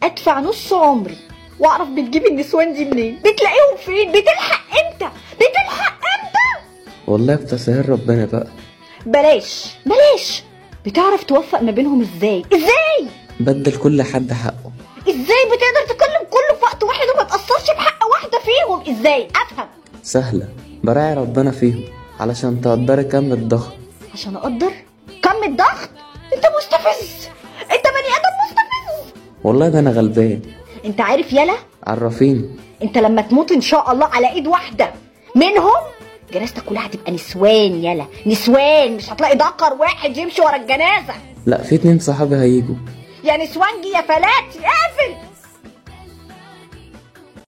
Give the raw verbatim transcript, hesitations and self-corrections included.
ادفع نص عمري واعرف بتجيب النسوان دي منين، بتلاقيهم فين، بتلحق امتى، بتلحق امتى؟ والله بتسهيل ربنا بقى. بلاش بلاش. بتعرف توفق ما بينهم ازاي؟ ازاي؟ بدل كل حد حقه. ازاي بتقدر تكلم كله في وقت واحد وما تأثرش بحق واحدة فيهم؟ ازاي؟ افهم. سهلة، براعي ربنا فيهم علشان تقدري كم الضغط. عشان اقدر كم الضغط؟ انت مستفز، انت بني ادم مستفز. والله ده انا غلبان. انت عارف يالا؟ عرفيني. انت لما تموت ان شاء الله على ايد واحدة منهم جنازتك كلها هتبقى نسوان. يالا نسوان، مش هتلاقي ذكر واحد يمشي ورا الجنازة. لا، في اتنين صحابي هيجوا. يا نسوانجي يا فلاتي، اقفل.